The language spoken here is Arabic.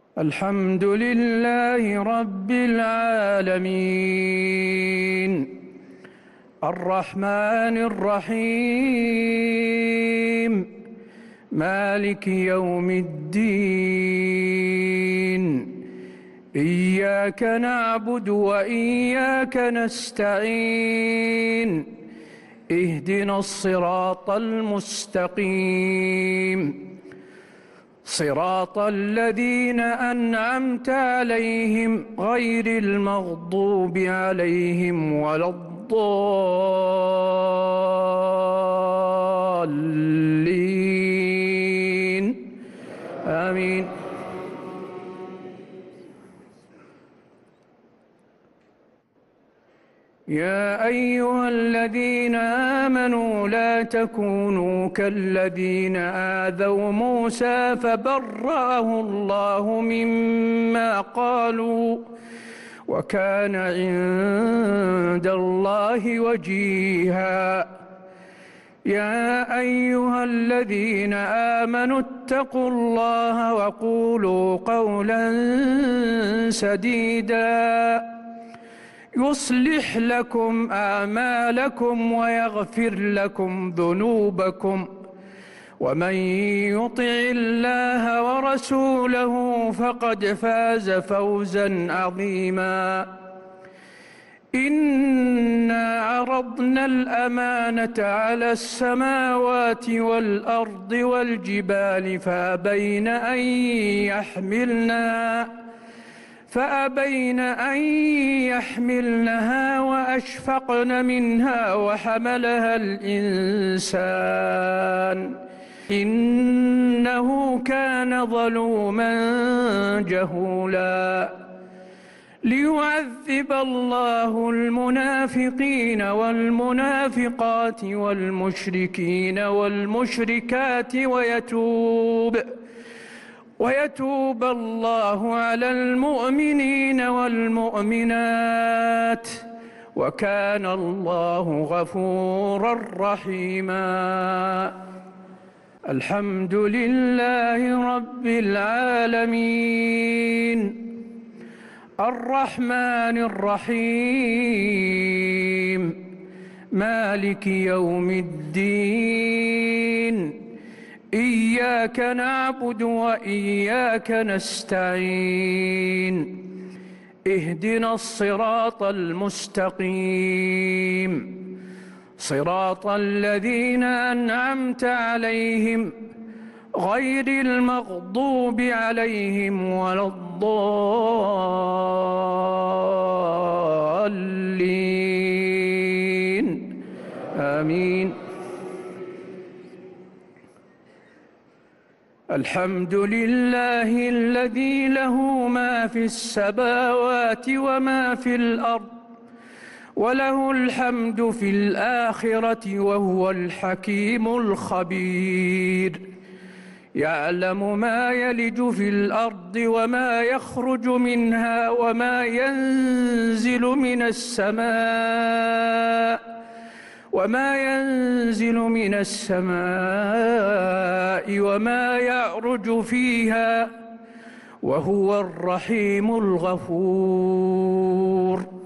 الحمد لله رب العالمين الرحمن الرحيم مالك يوم الدين إياك نعبد وإياك نستعين اهدنا الصراط المستقيم صراط الذين أنعمت عليهم غير المغضوب عليهم ولا الضالين آمين. يا أيها الذين آمنوا لا تكونوا كالذين آذوا موسى فبرأه الله مما قالوا وكان عند الله وجيها. يا أيها الذين آمنوا اتقوا الله وقولوا قولا سديدا يصلح لكم أعمالكم ويغفر لكم ذنوبكم ومن يطع الله ورسوله فقد فاز فوزا عظيما. إنا عرضنا الأمانة على السماوات والأرض والجبال فأبين أن يحملنها وأشفقن منها وحملها الإنسان إنه كان ظلوما جهولا. ليعذب الله المنافقين والمنافقات والمشركين والمشركات ويتوب الله على المؤمنين والمؤمنات وكان الله غفورا رحيما. الحمد لله رب العالمين الرحمن الرحيم مالك يوم الدين إياك نعبد وإياك نستعين اهدنا الصراط المستقيم صراط الذين أنعمت عليهم غير المغضوب عليهم ولا الضالين آمين. الحمد لله الذي له ما في السماوات وما في الأرض وله الحمد في الآخرة وهو الحكيم الخبير. يعلم ما يلج في الأرض وما يخرج منها وما ينزل من السماء وما يعرج فيها وهو الرحيم الغفور.